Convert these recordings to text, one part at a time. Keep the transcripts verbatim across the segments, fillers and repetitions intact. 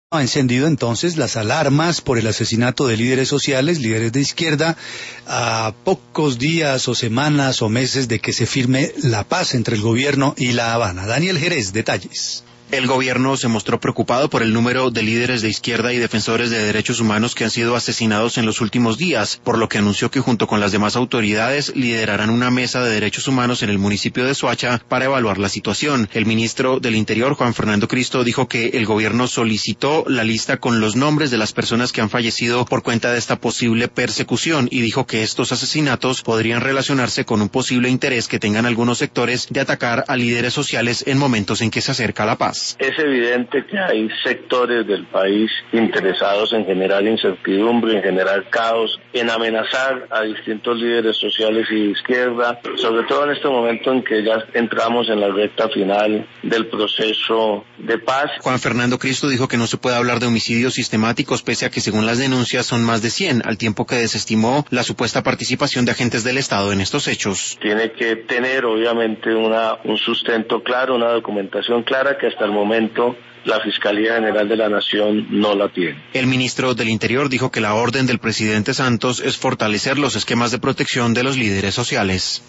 Ha encendido entonces las alarmas por el asesinato de líderes sociales, líderes de izquierda, a pocos días o semanas o meses de que se firme la paz entre el gobierno y La Habana. Daniel Jerez, detalles. El gobierno se mostró preocupado por el número de líderes de izquierda y defensores de derechos humanos que han sido asesinados en los últimos días, por lo que anunció que junto con las demás autoridades liderarán una mesa de derechos humanos en el municipio de Soacha para evaluar la situación. El ministro del Interior, Juan Fernando Cristo, dijo que el gobierno solicitó la lista con los nombres de las personas que han fallecido por cuenta de esta posible persecución y dijo que estos asesinatos podrían relacionarse con un posible interés que tengan algunos sectores de atacar a líderes sociales en momentos en que se acerca la paz. Es evidente que hay sectores del país interesados en generar incertidumbre, en generar caos, en amenazar a distintos líderes sociales y de izquierda, sobre todo en este momento en que ya entramos en la recta final del proceso de paz. Juan Fernando Cristo dijo que no se puede hablar de homicidios sistemáticos pese a que según las denuncias son más de cien, al tiempo que desestimó la supuesta participación de agentes del Estado en estos hechos. Tiene que tener obviamente una, un sustento claro, una documentación clara que hasta el momento la Fiscalía General de la Nación no la tiene. El ministro del Interior dijo que la orden del presidente Santos es fortalecer los esquemas de protección de los líderes sociales.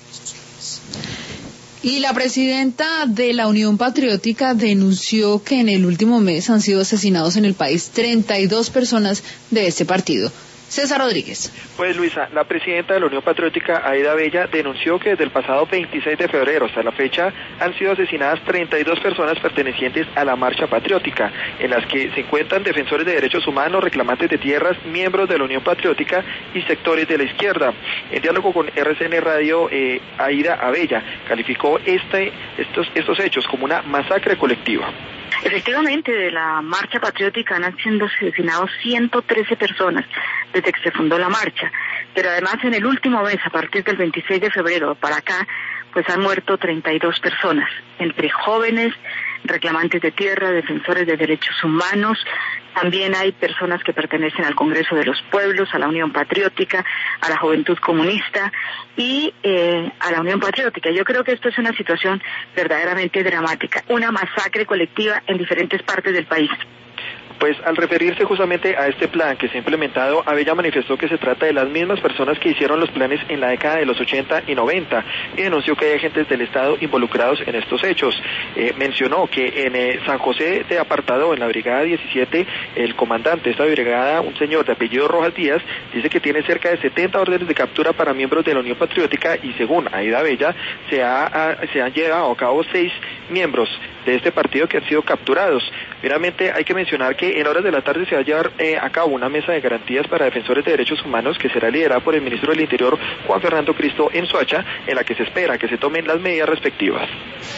Y la presidenta de la Unión Patriótica denunció que en el último mes han sido asesinados en el país treinta y dos personas de este partido. César Rodríguez. Pues Luisa, la presidenta de la Unión Patriótica, Aida Bella, denunció que desde el pasado veintiséis de febrero hasta la fecha han sido asesinadas treinta y dos personas pertenecientes a la Marcha Patriótica, en las que se encuentran defensores de derechos humanos, reclamantes de tierras, miembros de la Unión Patriótica y sectores de la izquierda. En diálogo con R C N Radio, eh, Aida Abella calificó este, estos, estos hechos como una masacre colectiva. Efectivamente, de la Marcha Patriótica han sido asesinados ciento trece personas desde que se fundó la marcha, pero además en el último mes, a partir del veintiséis de febrero para acá, pues han muerto treinta y dos personas, entre jóvenes, reclamantes de tierra, defensores de derechos humanos. También hay personas que pertenecen al Congreso de los Pueblos, a la Unión Patriótica, a la Juventud Comunista y eh, a la Unión Patriótica. Yo creo que esto es una situación verdaderamente dramática, una masacre colectiva en diferentes partes del país. Pues al referirse justamente a este plan que se ha implementado, Abella manifestó que se trata de las mismas personas que hicieron los planes en la década de los ochenta y noventa y denunció que hay agentes del Estado involucrados en estos hechos. Eh, mencionó que en eh, San José de Apartado, en la Brigada diecisiete, el comandante de esta brigada, un señor de apellido Rojas Díaz, dice que tiene cerca de setenta órdenes de captura para miembros de la Unión Patriótica y según Aida Abella, se, ha, ha, se han llevado a cabo seis miembros de este partido que han sido capturados. Finalmente hay que mencionar que en horas de la tarde se va a llevar eh, a cabo una mesa de garantías para defensores de derechos humanos que será liderada por el ministro del Interior, Juan Fernando Cristo, en Soacha, en la que se espera que se tomen las medidas respectivas.